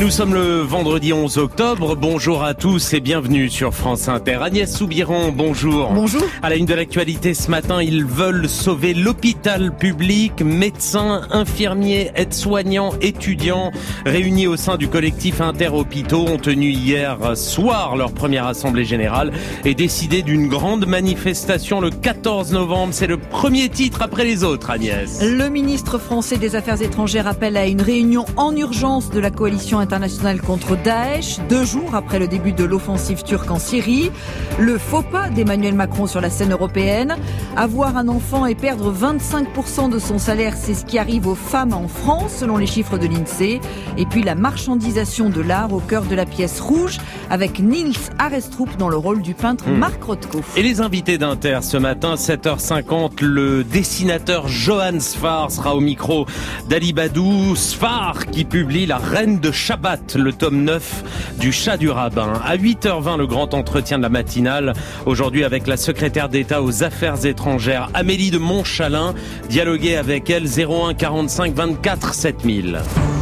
nous sommes le vendredi 11 octobre. Bonjour à tous et bienvenue sur France Inter. Agnès Soubiran, bonjour. Bonjour. À la une de l'actualité ce matin, ils veulent sauver l'hôpital public. Médecins, infirmiers, aides-soignants, étudiants réunis au sein du collectif Inter-Hôpitaux ont tenu hier soir leur première assemblée générale et décidé d'une grande manifestation le 14 novembre. C'est le premier titre après les autres, Agnès. Le ministre français des Affaires étrangères appelle à une réunion en urgence de la coalition internationale contre Daesh, 2 jours après le début de l'offensive turque en Syrie. Le faux pas d'Emmanuel Macron sur la scène européenne. Avoir un enfant et perdre 25% de son salaire, c'est ce qui arrive aux femmes en France, selon les chiffres de l'INSEE. Et puis la marchandisation de l'art au cœur de la pièce rouge, avec Nils Arestrup dans le rôle du peintre Marc Rothko. Et les invités d'Inter ce matin, 7h50, le dessinateur Johan Sfar sera au micro d'Ali Badou. Sfar qui publie La Reine de Shabbat, le tome 9 du Chat du Rabbin. À 8h20, le grand entretien de la matinale. Aujourd'hui avec la secrétaire d'État aux Affaires étrangères, Amélie de Montchalin. Dialoguer avec elle, 01 45 24 7000.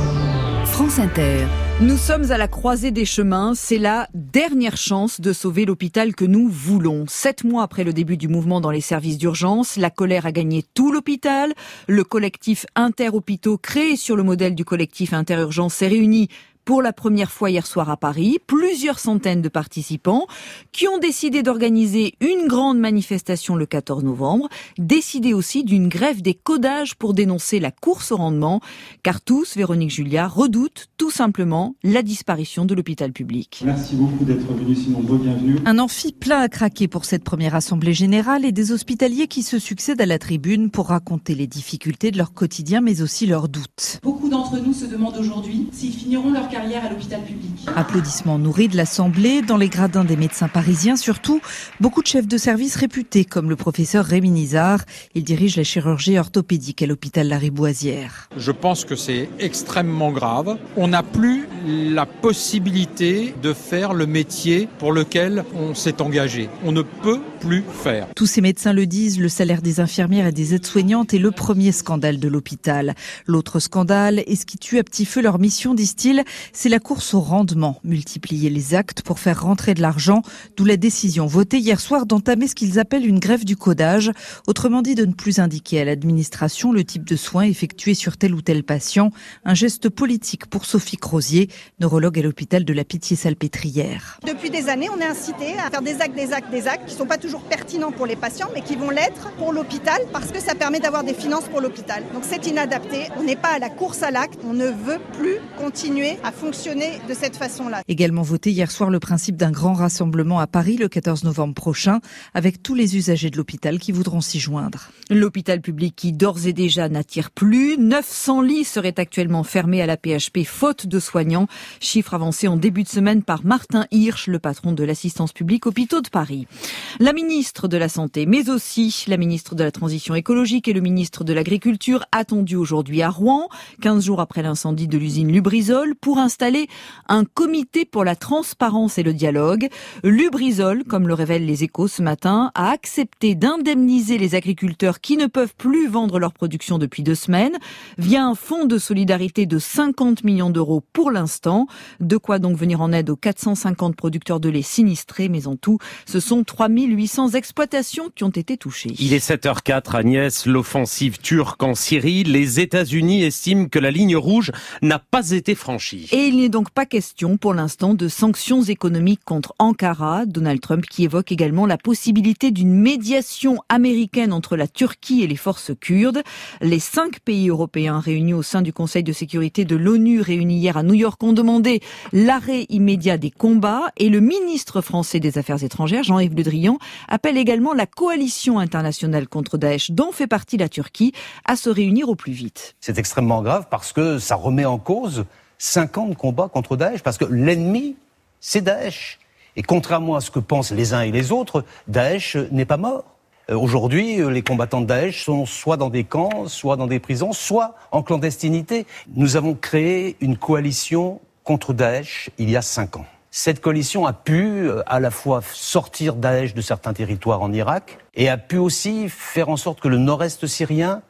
France Inter. Nous sommes à la croisée des chemins. C'est la dernière chance de sauver l'hôpital que nous voulons. 7 mois après le début du mouvement dans les services d'urgence, la colère a gagné tout l'hôpital. Le collectif Inter-Hôpitaux, créé sur le modèle du collectif Inter-Urgence, s'est réuni pour la première fois hier soir à Paris. Plusieurs centaines de participants qui ont décidé d'organiser une grande manifestation le 14 novembre. Décidé aussi d'une grève des codages pour dénoncer la course au rendement. Car tous, Véronique Julia, redoutent tout simplement la disparition de l'hôpital public. Merci beaucoup d'être venus, si nombreux, bienvenue. Un amphi plein à craquer pour cette première assemblée générale et des hospitaliers qui se succèdent à la tribune pour raconter les difficultés de leur quotidien mais aussi leurs doutes. Beaucoup d'entre nous se demandent aujourd'hui s'ils finiront leur carrière à l'hôpital public. Applaudissements nourris de l'Assemblée, dans les gradins des médecins parisiens, surtout beaucoup de chefs de service réputés comme le professeur Rémi Nizar. Il dirige la chirurgie orthopédique à l'hôpital Lariboisière. Je pense que c'est extrêmement grave. On n'a plus la possibilité de faire le métier pour lequel on s'est engagé. On ne peut plus faire. Tous ces médecins le disent, le salaire des infirmières et des aides-soignantes est le premier scandale de l'hôpital. L'autre scandale, et ce qui tue à petit feu leur mission, disent-ils, c'est la course au rendement. Multiplier les actes pour faire rentrer de l'argent, d'où la décision votée hier soir d'entamer ce qu'ils appellent une grève du codage. Autrement dit, de ne plus indiquer à l'administration le type de soins effectués sur tel ou tel patient. Un geste politique pour Sophie Crozier, neurologue à l'hôpital de la Pitié-Salpêtrière. Depuis des années, on est incité à faire des actes qui ne sont pas toujours pertinents pour les patients, mais qui vont l'être pour l'hôpital, parce que ça permet d'avoir des finances pour l'hôpital. Donc c'est inadapté, on n'est pas à la course à l'acte, on ne veut plus continuer à fonctionner de cette façon-là. Également voté hier soir le principe d'un grand rassemblement à Paris le 14 novembre prochain, avec tous les usagers de l'hôpital qui voudront s'y joindre. L'hôpital public qui d'ores et déjà n'attire plus, 900 lits seraient actuellement fermés à la PHP faute de soignants. Chiffre avancé en début de semaine par Martin Hirsch, le patron de l'assistance publique Hôpitaux de Paris. La ministre de la Santé, mais aussi la ministre de la Transition écologique et le ministre de l'Agriculture, attendus aujourd'hui à Rouen, 15 jours après l'incendie de l'usine Lubrizol, pour installer un comité pour la transparence et le dialogue. Lubrizol, comme le révèlent les Échos ce matin, a accepté d'indemniser les agriculteurs qui ne peuvent plus vendre leur production depuis 2 semaines via un fonds de solidarité de 50 millions d'euros pour l'instant. De quoi donc venir en aide aux 450 producteurs de lait sinistrés, mais en tout, ce sont 3800 exploitations qui ont été touchées. Il est 7h04, Agnès. L'offensive turque en Syrie. Les États-Unis estiment que la ligne rouge n'a pas été franchie. Et il n'est donc pas question pour l'instant de sanctions économiques contre Ankara. Donald Trump qui évoque également la possibilité d'une médiation américaine entre la Turquie et les forces kurdes. Les 5 pays européens réunis au sein du Conseil de sécurité de l'ONU réunis hier à New York ont demandé l'arrêt immédiat des combats et le ministre français des Affaires étrangères, Jean-Yves Le Drian, appelle également la coalition internationale contre Daesh, dont fait partie la Turquie, à se réunir au plus vite. C'est extrêmement grave parce que ça remet en cause 5 ans de combat contre Daesh, parce que l'ennemi, c'est Daesh. Et contrairement à ce que pensent les uns et les autres, Daesh n'est pas mort. Aujourd'hui, les combattants de Daesh sont soit dans des camps, soit dans des prisons, soit en clandestinité. Nous avons créé une coalition contre Daesh il y a 5 ans. Cette coalition a pu à la fois sortir Daesh de certains territoires en Irak et a pu aussi faire en sorte que le nord-est syrien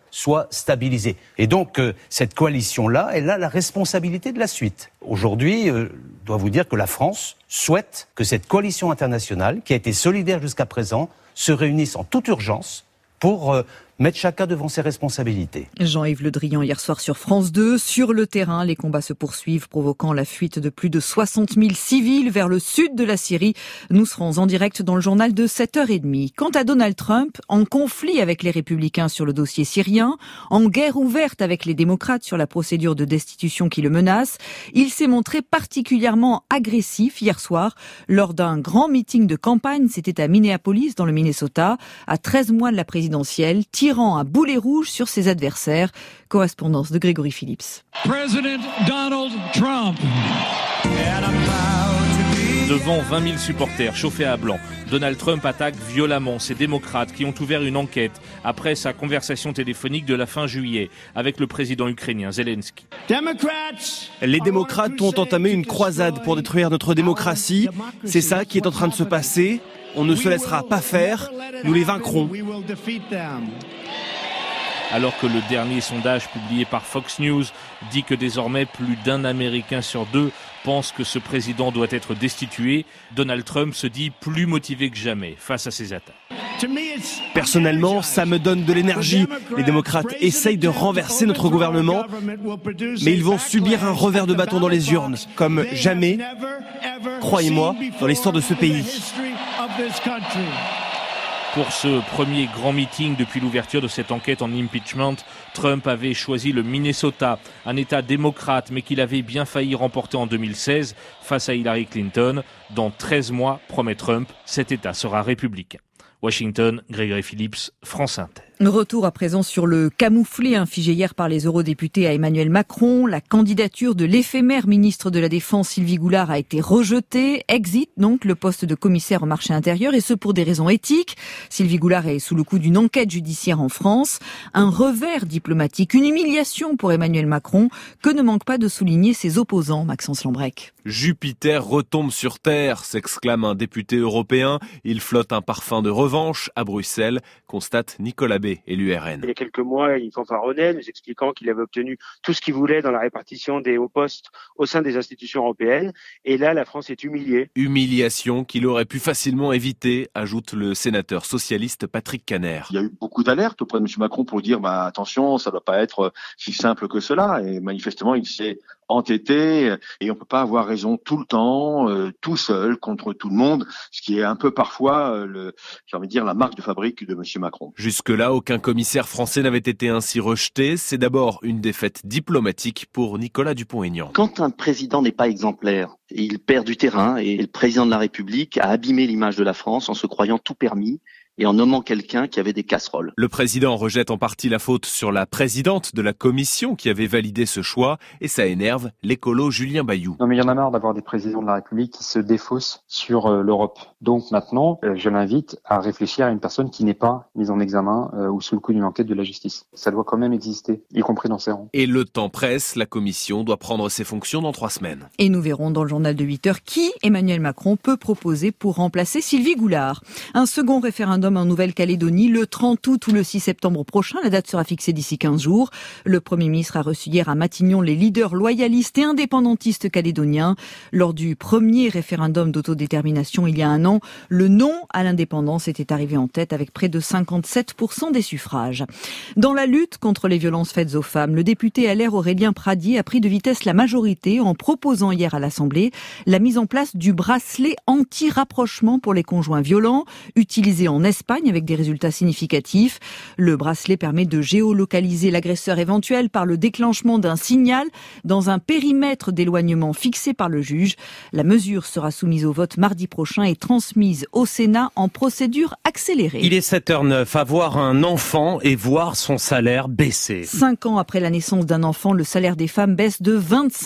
soit stabilisée. Et donc, cette coalition-là, elle a la responsabilité de la suite. Aujourd'hui, je dois vous dire que la France souhaite que cette coalition internationale, qui a été solidaire jusqu'à présent, se réunisse en toute urgence pour mettre chacun devant ses responsabilités. Jean-Yves Le Drian hier soir sur France 2. Sur le terrain, les combats se poursuivent, provoquant la fuite de plus de 60 000 civils vers le sud de la Syrie. Nous serons en direct dans le journal de 7h30. Quant à Donald Trump, en conflit avec les Républicains sur le dossier syrien, en guerre ouverte avec les démocrates sur la procédure de destitution qui le menace, il s'est montré particulièrement agressif hier soir lors d'un grand meeting de campagne. C'était à Minneapolis, dans le Minnesota, à 13 mois de la présidentielle, tirant à boulet rouge sur ses adversaires. Correspondance de Grégory Phillips. President Donald Trump. Devant 20 000 supporters chauffés à blanc, Donald Trump attaque violemment ces démocrates qui ont ouvert une enquête après sa conversation téléphonique de la fin juillet avec le président ukrainien Zelensky. Les démocrates ont entamé une croisade pour détruire notre démocratie. C'est ça qui est en train de se passer. On ne se laissera pas faire. Nous les vaincrons. Alors que le dernier sondage publié par Fox News dit que désormais plus d'un Américain sur deux pense que ce président doit être destitué, Donald Trump se dit plus motivé que jamais face à ces attaques. Personnellement, ça me donne de l'énergie. Les démocrates essayent de renverser notre gouvernement, mais ils vont subir un revers de bâton dans les urnes, comme jamais, croyez-moi, dans l'histoire de ce pays. Pour ce premier grand meeting depuis l'ouverture de cette enquête en impeachment, Trump avait choisi le Minnesota, un État démocrate, mais qu'il avait bien failli remporter en 2016 face à Hillary Clinton. Dans 13 mois, promet Trump, cet État sera républicain. Washington, Grégory Phillips, France Inter. Retour à présent sur le camouflet infligé hier par les eurodéputés à Emmanuel Macron. La candidature de l'éphémère ministre de la Défense Sylvie Goulard a été rejetée. Exit donc le poste de commissaire au marché intérieur, et ce pour des raisons éthiques. Sylvie Goulard est sous le coup d'une enquête judiciaire en France. Un revers diplomatique, une humiliation pour Emmanuel Macron que ne manquent pas de souligner ses opposants, Maxence Lambrec. Jupiter retombe sur Terre, s'exclame un député européen. Il flotte un parfum de revanche à Bruxelles, constate Nicolas B, élu RN. Il y a quelques mois, il fanfaronnait, nous expliquant qu'il avait obtenu tout ce qu'il voulait dans la répartition des hauts postes au sein des institutions européennes. Et là, la France est humiliée. Humiliation qu'il aurait pu facilement éviter, ajoute le sénateur socialiste Patrick Kanner. Il y a eu beaucoup d'alertes auprès de M. Macron pour dire attention, ça ne doit pas être si simple que cela. Et manifestement, il s'est entêté, et on peut pas avoir raison tout le temps, tout seul, contre tout le monde, ce qui est un peu parfois, la marque de fabrique de M. Macron. Jusque-là, aucun commissaire français n'avait été ainsi rejeté. C'est d'abord une défaite diplomatique pour Nicolas Dupont-Aignan. Quand un président n'est pas exemplaire, il perd du terrain, et le président de la République a abîmé l'image de la France en se croyant tout permis et en nommant quelqu'un qui avait des casseroles. Le président rejette en partie la faute sur la présidente de la commission qui avait validé ce choix, et ça énerve l'écolo Julien Bayou. Non mais il y en a marre d'avoir des présidents de la République qui se défaussent sur l'Europe. Donc maintenant, je l'invite à réfléchir à une personne qui n'est pas mise en examen ou sous le coup d'une enquête de la justice. Ça doit quand même exister, y compris dans ses rangs. Et le temps presse, la commission doit prendre ses fonctions dans 3 semaines. Et nous verrons dans le journal de 8h qui Emmanuel Macron peut proposer pour remplacer Sylvie Goulard. Un second référendum en Nouvelle-Calédonie le 30 août ou le 6 septembre prochain. La date sera fixée d'ici 15 jours. Le Premier ministre a reçu hier à Matignon les leaders loyalistes et indépendantistes calédoniens. Lors du premier référendum d'autodétermination il y a un an, le non à l'indépendance était arrivé en tête avec près de 57% des suffrages. Dans la lutte contre les violences faites aux femmes, le député LR Aurélien Pradier a pris de vitesse la majorité en proposant hier à l'Assemblée la mise en place du bracelet anti-rapprochement pour les conjoints violents, utilisé en Espagne avec des résultats significatifs. Le bracelet permet de géolocaliser l'agresseur éventuel par le déclenchement d'un signal dans un périmètre d'éloignement fixé par le juge. La mesure sera soumise au vote mardi prochain et transmise au Sénat en procédure accélérée. Il est 7h09. Avoir un enfant et voir son salaire baisser. 5 ans après la naissance d'un enfant, le salaire des femmes baisse de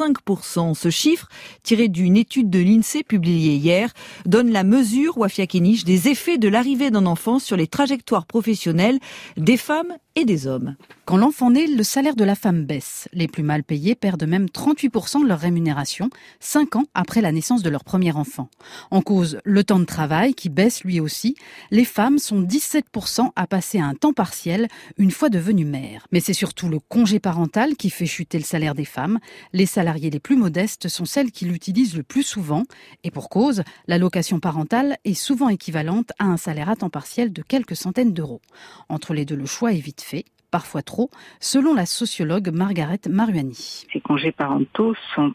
25%. Ce chiffre, tiré d'une étude de l'INSEE publiée hier, donne la mesure, Wafia Kenich, des effets de l'arrivée d'un enfant sur les trajectoires professionnelles des femmes et des hommes. Quand l'enfant naît, le salaire de la femme baisse. Les plus mal payés perdent même 38% de leur rémunération, 5 ans après la naissance de leur premier enfant. En cause, le temps de travail qui baisse lui aussi. Les femmes sont 17% à passer à un temps partiel une fois devenues mères. Mais c'est surtout le congé parental qui fait chuter le salaire des femmes. Les salariés les plus modestes sont celles qui l'utilisent le plus souvent. Et pour cause, l'allocation parentale est souvent équivalente à un salaire à temps partiel de quelques centaines d'euros. Entre les deux, le choix est vite fait. Parfois trop, selon la sociologue Margaret Maruani. Ces congés parentaux sont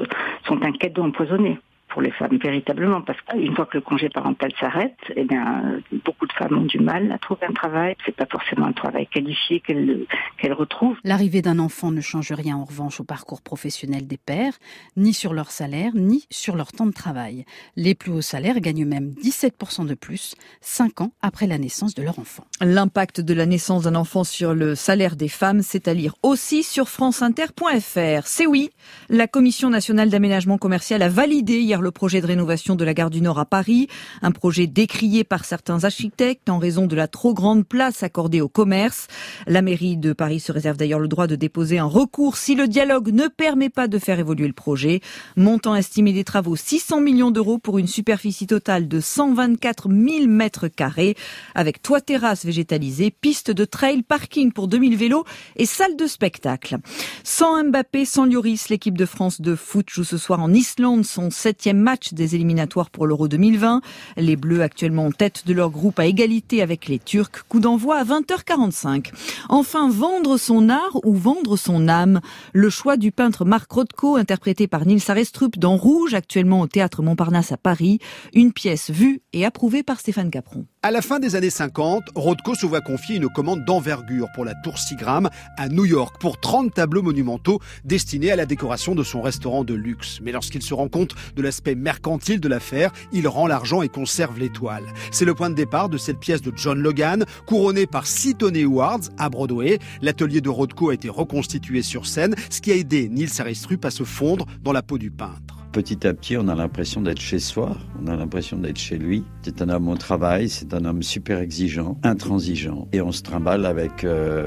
un cadeau empoisonné pour les femmes, véritablement, parce qu'une fois que le congé parental s'arrête, beaucoup de femmes ont du mal à trouver un travail. C'est pas forcément un travail qualifié qu'elles retrouvent. L'arrivée d'un enfant ne change rien en revanche au parcours professionnel des pères, ni sur leur salaire, ni sur leur temps de travail. Les plus hauts salaires gagnent même 17% de plus, 5 ans après la naissance de leur enfant. L'impact de la naissance d'un enfant sur le salaire des femmes, c'est à lire aussi sur franceinter.fr. C'est oui, la Commission nationale d'aménagement commercial a validé hier le projet de rénovation de la gare du Nord à Paris, un projet décrié par certains architectes en raison de la trop grande place accordée au commerce. La mairie de Paris se réserve d'ailleurs le droit de déposer un recours si le dialogue ne permet pas de faire évoluer le projet. Montant estimé des travaux 600 millions d'euros pour une superficie totale de 124 000 mètres carrés, avec toit terrasse végétalisé, piste de trail, parking pour 2000 vélos et salle de spectacle. Sans Mbappé, sans Lloris, l'équipe de France de foot joue ce soir en Islande son 7e match des éliminatoires pour l'Euro 2020. Les Bleus actuellement en tête de leur groupe à égalité avec les Turcs. Coup d'envoi à 20h45. Enfin, vendre son art ou vendre son âme. Le choix du peintre Marc Rothko, interprété par Nils Arestrup dans Rouge, actuellement au Théâtre Montparnasse à Paris. Une pièce vue et approuvée par Stéphane Capron. À la fin des années 50, Rothko se voit confier une commande d'envergure pour la Tour Seagram à New York pour 30 tableaux monumentaux destinés à la décoration de son restaurant de luxe. Mais lorsqu'il se rend compte de l'aspect mercantile de l'affaire, il rend l'argent et conserve l'étoile. C'est le point de départ de cette pièce de John Logan, couronnée par 6 Tony Awards à Broadway. L'atelier de Rothko a été reconstitué sur scène, ce qui a aidé Nils Arestrup à se fondre dans la peau du peintre. Petit à petit, on a l'impression d'être chez soi, on a l'impression d'être chez lui. C'est un homme au travail, c'est un homme super exigeant, intransigeant. Et on se trimballe avec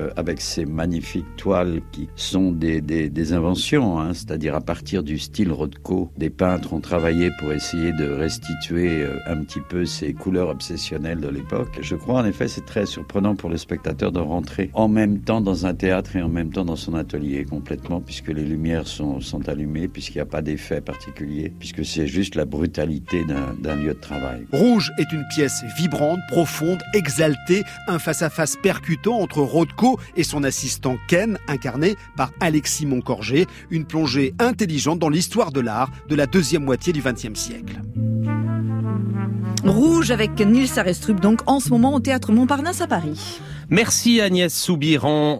ces magnifiques toiles qui sont des inventions, hein, c'est-à-dire à partir du style Rothko. Des peintres ont travaillé pour essayer de restituer un petit peu ces couleurs obsessionnelles de l'époque. Je crois en effet c'est très surprenant pour le spectateur de rentrer en même temps dans un théâtre et en même temps dans son atelier complètement, puisque les lumières sont allumées, puisqu'il n'y a pas d'effet particulier, puisque c'est juste la brutalité d'un lieu de travail. Rouge est une pièce vibrante, profonde, exaltée, un face-à-face percutant entre Rothko et son assistant Ken, incarné par Alexis Moncorgé, une plongée intelligente dans l'histoire de l'art de la deuxième moitié du XXe siècle. Rouge avec Nils Arestrup, donc en ce moment au Théâtre Montparnasse à Paris. Merci Agnès Soubiran.